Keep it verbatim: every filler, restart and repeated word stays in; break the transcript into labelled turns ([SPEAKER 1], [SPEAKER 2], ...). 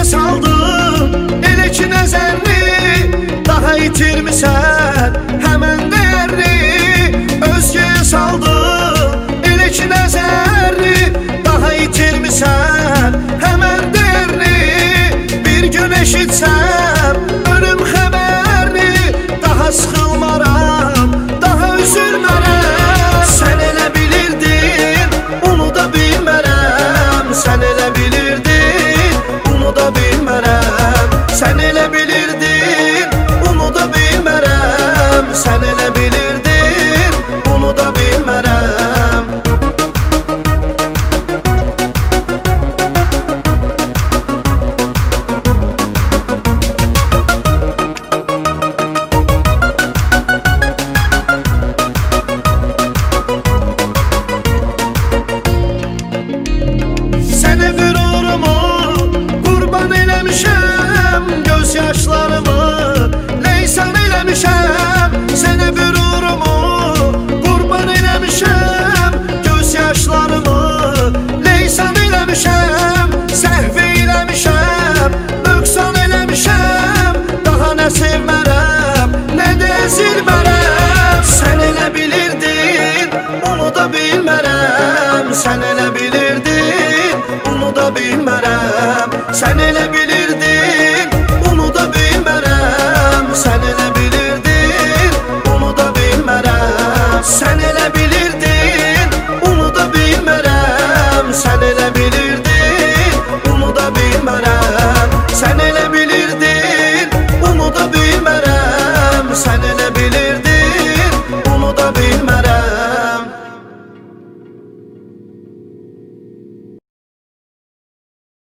[SPEAKER 1] saldın elə ki nəzərli, daha itirmisən həmən dəyərli. Özgəyə saldın elə ki nəzərli, daha itirmisən həmən dəyərli. Bir gün eşitsəm ölüm xəbəri, daha sıxılmaram, daha üzülmərəm. Sən elə bilirdin, unuda bilmərəm. Sən elə bilirdin, unuda bilmərəm. Sən elə bilirdin, unuda bilmərəm. Sən elə bilirdin, unuda bilmərəm. Sənə qürurumu qurban eləmişəm, göz yaşlarımı leysan eləmişəm. Sənə qürurumu qurban eləmişəm, göz yaşlarımı leysan eləmişəm. Səhv eləmişəm, nöqsan eləmişəm, daha nə sevmərəm, nə də əzilmərəm. Sən elə bilirdin, unuda bilmərəm. Sən elə bilirdin, unuda bilmərəm. Sən elə bilirdin.